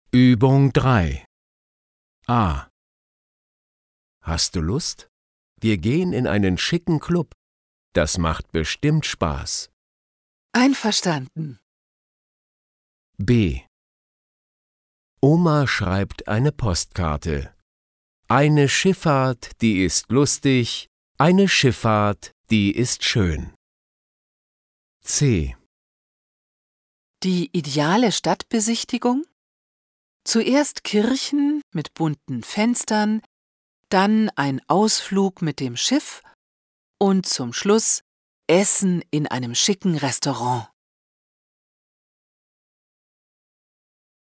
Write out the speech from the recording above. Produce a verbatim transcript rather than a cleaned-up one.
Übung drei. A. Hast du Lust? Wir gehen in einen schicken Club. Das macht bestimmt Spaß. Einverstanden. B. Oma schreibt eine Postkarte. Eine Schifffahrt, die ist lustig, eine Schifffahrt, die ist schön. C. Die ideale Stadtbesichtigung? Zuerst Kirchen mit bunten Fenstern, dann ein Ausflug mit dem Schiff und zum Schluss Essen in einem schicken Restaurant.